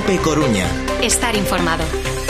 COPE Coruña. Estar informado.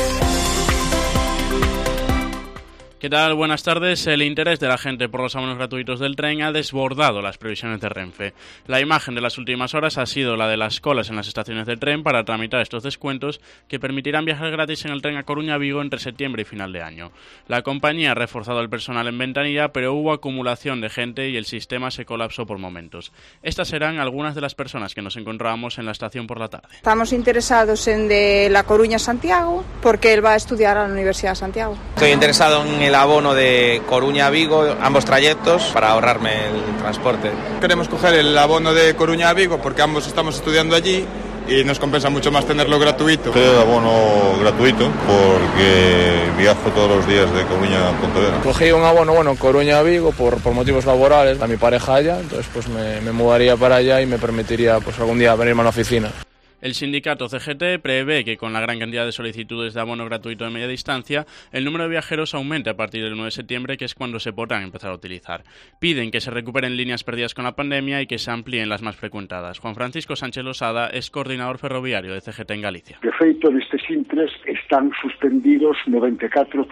¿Qué tal? Buenas tardes. El interés de la gente por los abonos gratuitos del tren ha desbordado las previsiones de Renfe. La imagen de las últimas horas ha sido la de las colas en las estaciones de tren para tramitar estos descuentos que permitirán viajar gratis en el tren a Coruña-Vigo entre septiembre y final de año. La compañía ha reforzado el personal en ventanilla, pero hubo acumulación de gente y el sistema se colapsó por momentos. Estas serán algunas de las personas que nos encontrábamos en la estación por la tarde. Estamos interesados en de La Coruña a Santiago, porque él va a estudiar a la Universidad de Santiago. Estoy interesado en el abono de Coruña a Vigo, ambos trayectos, para ahorrarme el transporte. Queremos coger el abono de Coruña a Vigo porque ambos estamos estudiando allí y nos compensa mucho más tenerlo gratuito. El abono gratuito porque viajo todos los días de Coruña a Pontevedra. Cogí un abono, Coruña a Vigo por motivos laborales, a mi pareja allá, entonces pues me mudaría para allá y me permitiría pues algún día venirme a la oficina. El sindicato CGT prevé que con la gran cantidad de solicitudes de abono gratuito de media distancia, el número de viajeros aumente a partir del 9 de septiembre, que es cuando se podrán empezar a utilizar. Piden que se recuperen líneas perdidas con la pandemia y que se amplíen las más frecuentadas. Juan Francisco Sánchez Losada es coordinador ferroviario de CGT en Galicia. De feito, nestes intres están suspendidos 194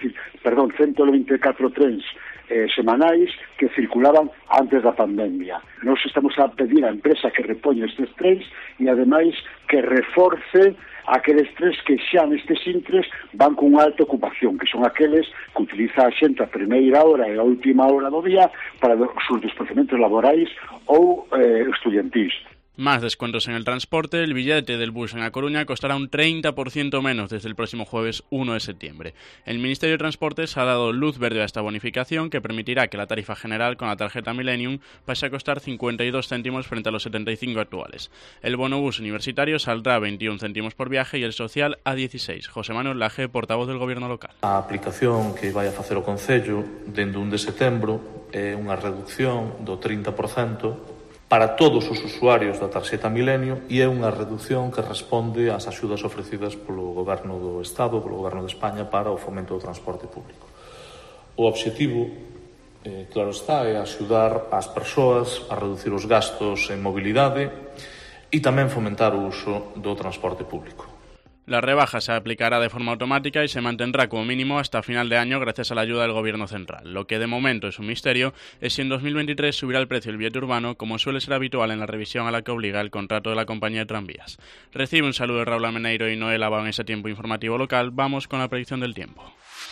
trens semanais que circulaban antes da pandemia. Nós estamos a pedir á empresa que repoña estes trens e, ademais, que reforce aqueles trens que xa nestes intres van con alta ocupación, que son aqueles que utiliza a xente a primeira hora e a última hora do día para os seus desplazamentos laborais ou estudiantís. Más descuentos en el transporte. El billete del bus en A Coruña costará un 30% menos desde el próximo jueves 1 de septiembre. El Ministerio de Transportes ha dado luz verde a esta bonificación que permitirá que la tarifa general con la tarjeta Millennium pase a costar 52 céntimos frente a los 75 actuales. El bono bus universitario saldrá a 21 céntimos por viaje y el social a 16. José Manuel Laje, portavoz del Gobierno local. A aplicación que vai a facer o Concello dende 1 de setembro é unha reducción do 30% para todos os usuarios da tarxeta Milenio e é unha reducción que responde ás axudas ofrecidas polo Goberno do Estado, polo Goberno de España para o fomento do transporte público. O obxectivo, claro está, é axudar as persoas a reducir os gastos en mobilidade e tamén fomentar o uso do transporte público. La rebaja se aplicará de forma automática y se mantendrá como mínimo hasta final de año gracias a la ayuda del Gobierno central. Lo que de momento es un misterio es si en 2023 subirá el precio del billete urbano, como suele ser habitual en la revisión a la que obliga el contrato de la compañía de tranvías. Recibe un saludo de Raúl Almeneiro y Noel Abao en ese tiempo informativo local. Vamos con la predicción del tiempo.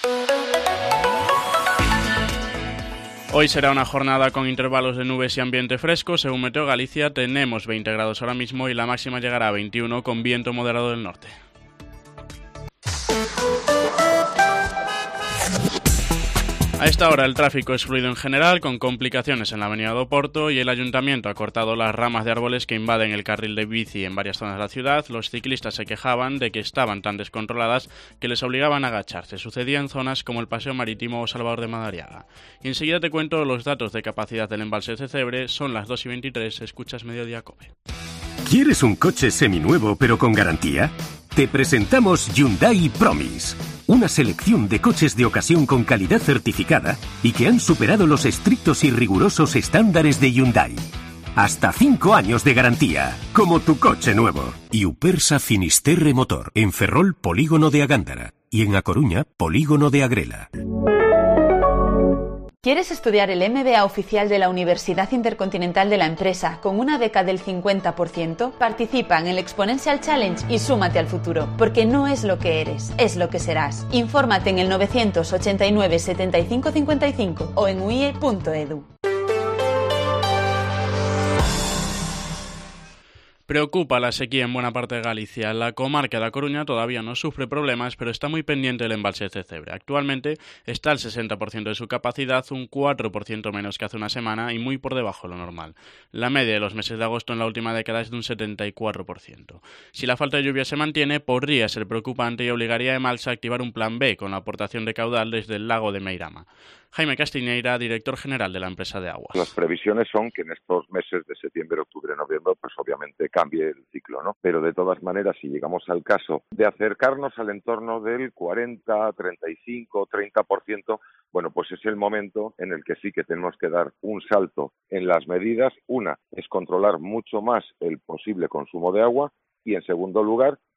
Hoy será una jornada con intervalos de nubes y ambiente fresco. Según Meteo Galicia, tenemos 20 grados ahora mismo y la máxima llegará a 21 con viento moderado del norte. A esta hora el tráfico es fluido en general, con complicaciones en la avenida do Porto, y el ayuntamiento ha cortado las ramas de árboles que invaden el carril de bici en varias zonas de la ciudad. Los ciclistas se quejaban de que estaban tan descontroladas que les obligaban a agacharse. Sucedía en zonas como el Paseo Marítimo o Salvador de Madariaga. Y enseguida te cuento los datos de capacidad del embalse de Cebre. Son las 2:23, escuchas Mediodía Cope. ¿Quieres un coche seminuevo pero con garantía? Te presentamos Hyundai Promise, una selección de coches de ocasión con calidad certificada y que han superado los estrictos y rigurosos estándares de Hyundai. Hasta 5 años de garantía, como tu coche nuevo. Y Upersa Finisterre Motor, en Ferrol, Polígono de Agándara, y en A Coruña, Polígono de Agrela. ¿Quieres estudiar el MBA oficial de la Universidad Intercontinental de la Empresa con una beca del 50%? Participa en el Exponential Challenge y súmate al futuro, porque no es lo que eres, es lo que serás. Infórmate en el 989 75 55 o en uie.edu. Preocupa la sequía en buena parte de Galicia. La comarca de A Coruña todavía no sufre problemas, pero está muy pendiente del embalse de Cebre. Actualmente está al 60% de su capacidad, un 4% menos que hace una semana y muy por debajo de lo normal. La media de los meses de agosto en la última década es de un 74%. Si la falta de lluvia se mantiene, podría ser preocupante y obligaría a Emalsa a activar un plan B con la aportación de caudal desde el lago de Meirama. Jaime Castiñeira, director general de la empresa de aguas. Las previsiones son que en estos meses de septiembre, octubre, noviembre, pues obviamente cambie el ciclo, ¿no? Pero de todas maneras, si llegamos al caso de acercarnos al entorno del 40, 35, 30%, bueno, pues es el momento en el que sí que tenemos que dar un salto en las medidas. Una es controlar mucho más el posible consumo de agua y, en segundo lugar,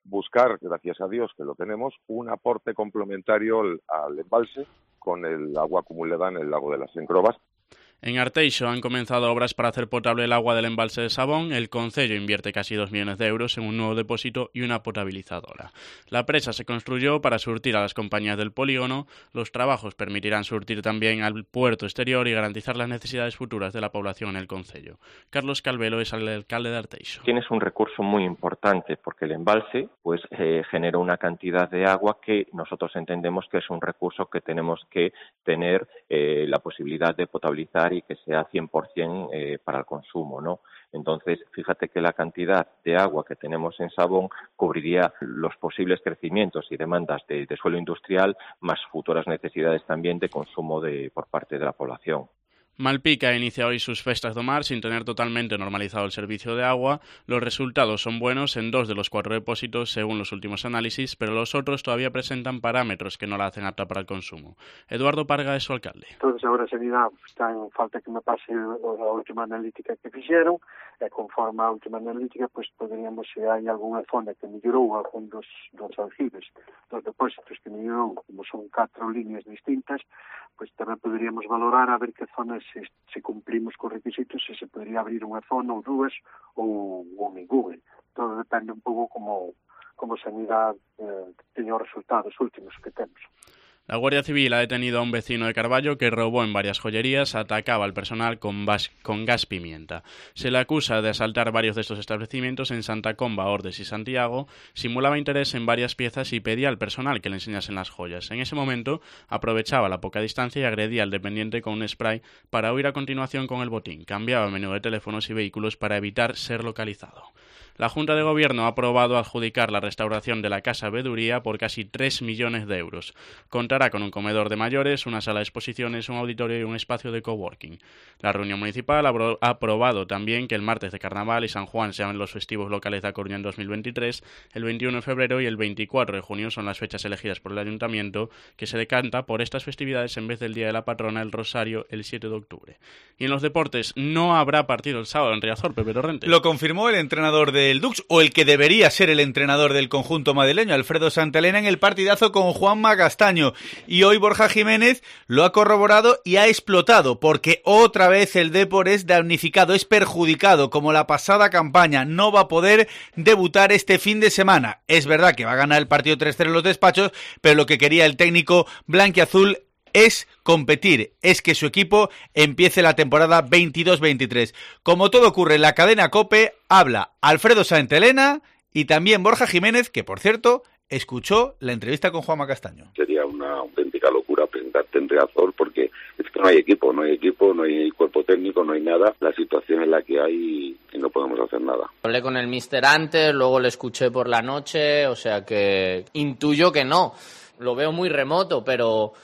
buscar, gracias a Dios que lo tenemos, un aporte complementario al embalse con el agua acumulada en el lago de las Encrobas. En Arteixo han comenzado obras para hacer potable el agua del embalse de Sabón. El concello invierte casi 2 millones de euros en un nuevo depósito y una potabilizadora. La presa se construyó para surtir a las compañías del polígono. Los trabajos permitirán surtir también al puerto exterior y garantizar las necesidades futuras de la población en el concello. Carlos Calvelo es el alcalde de Arteixo. Tienes un recurso muy importante porque el embalse genera una cantidad de agua que nosotros entendemos que es un recurso que tenemos que tener la posibilidad de potabilizar y que sea 100% para el consumo, ¿no? Entonces, fíjate que la cantidad de agua que tenemos en Sabón cubriría los posibles crecimientos y demandas de suelo industrial, más futuras necesidades también de consumo por parte de la población. Malpica inicia hoy sus festas do mar sin tener totalmente normalizado el servicio de agua. Los resultados son buenos en 2 de los 4 depósitos según los últimos análisis, pero los otros todavía presentan parámetros que no la hacen apta para el consumo. Eduardo Parga es su alcalde. Entonces agora a Sanidade está en falta que me pase a última analítica que fixeron e conforme a última analítica poderíamos, se hai algunha zona que mellorou algún dos aljibes dos depósitos que mellorou, como son 4 líneas distintas, tamén poderíamos valorar a ver que zonas se cumplimos cos requisitos, se podería abrir unha zona ou 2 ou ninguna. Todo depende un pouco como Sanidade teña os resultados últimos que temos. La Guardia Civil ha detenido a un vecino de Carballo que robó en varias joyerías, atacaba al personal con gas pimienta. Se le acusa de asaltar varios de estos establecimientos en Santa Comba, Ordes y Santiago, simulaba interés en varias piezas y pedía al personal que le enseñasen las joyas. En ese momento aprovechaba la poca distancia y agredía al dependiente con un spray para huir a continuación con el botín. Cambiaba menú de teléfonos y vehículos para evitar ser localizado. La Junta de Gobierno ha aprobado adjudicar la restauración de la Casa Veduría por casi 3 millones de euros. Contará con un comedor de mayores, una sala de exposiciones, un auditorio y un espacio de coworking. La reunión municipal ha aprobado también que el martes de Carnaval y San Juan sean los festivos locales de A Coruña en 2023, el 21 de febrero y el 24 de junio son las fechas elegidas por el Ayuntamiento, que se decanta por estas festividades en vez del Día de la Patrona, el Rosario, el 7 de octubre. Y en los deportes, no habrá partido el sábado en Riazor, Pepe Torrente. Lo confirmó el entrenador del Dux, o el que debería ser el entrenador del conjunto madrileño, Alfredo Santelena, en el partidazo con Juanma Castaño. Y hoy Borja Jiménez lo ha corroborado y ha explotado, porque otra vez el Depor es damnificado, es perjudicado, como la pasada campaña. No va a poder debutar este fin de semana. Es verdad que va a ganar el partido 3-0 en los despachos, pero lo que quería el técnico blanquiazul es competir, es que su equipo empiece la temporada 22-23. Como todo ocurre en la cadena COPE, habla Alfredo Santelena y también Borja Jiménez, que por cierto escuchó la entrevista con Juanma Castaño. Sería una auténtica locura presentarte en Riazor porque es que no hay equipo, no hay cuerpo técnico, no hay nada. La situación es la que hay y no podemos hacer nada. Hablé con el míster antes, luego le escuché por la noche, o sea que intuyo que no. Lo veo muy remoto, pero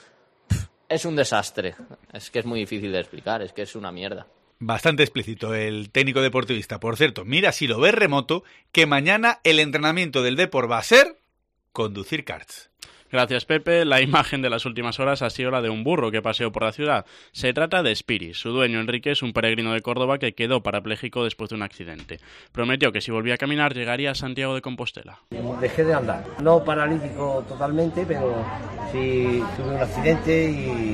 es un desastre. Es que es muy difícil de explicar, es que es una mierda. Bastante explícito el técnico deportivista. Por cierto, mira si lo ves remoto, que mañana el entrenamiento del Depor va a ser conducir karts. Gracias, Pepe. La imagen de las últimas horas ha sido la de un burro que paseó por la ciudad. Se trata de Spiri. Su dueño, Enrique, es un peregrino de Córdoba que quedó parapléjico después de un accidente. Prometió que si volvía a caminar llegaría a Santiago de Compostela. Dejé de andar. No paralítico totalmente, pero sí tuve un accidente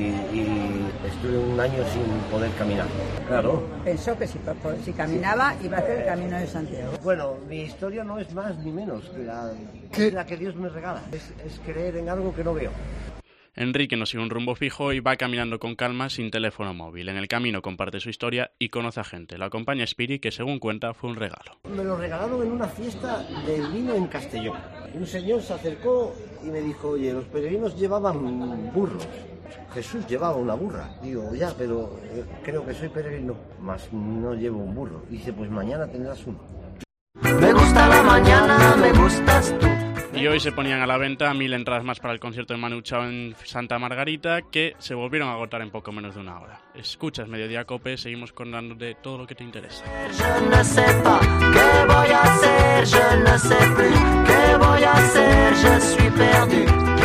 y estuve un año sin poder caminar. Claro. Pensó que si caminaba iba a hacer el camino de Santiago. Bueno, mi historia no es más ni menos que la que Dios me regala. Es creer en algo que no veo. Enrique no sigue un rumbo fijo y va caminando con calma sin teléfono móvil. En el camino comparte su historia y conoce a gente. La acompaña Spiri, que según cuenta fue un regalo. Me lo regalaron en una fiesta del vino en Castellón. Un señor se acercó y me dijo, oye, los peregrinos llevaban burros. Jesús llevaba una burra. Digo, ya, pero creo que soy peregrino, más no llevo un burro. Dice, pues mañana tendrás uno. Me gusta la mañana, me gustas tú. Y hoy se ponían a la venta 1000 entradas más para el concierto de Manu Chao en Santa Margarita, que se volvieron a agotar en poco menos de una hora. Escuchas Mediodía Cope, seguimos contándote todo lo que te interesa. Je ne sais pas qué voy a hacer, je ne sais plus qué voy a hacer, je suis perdu.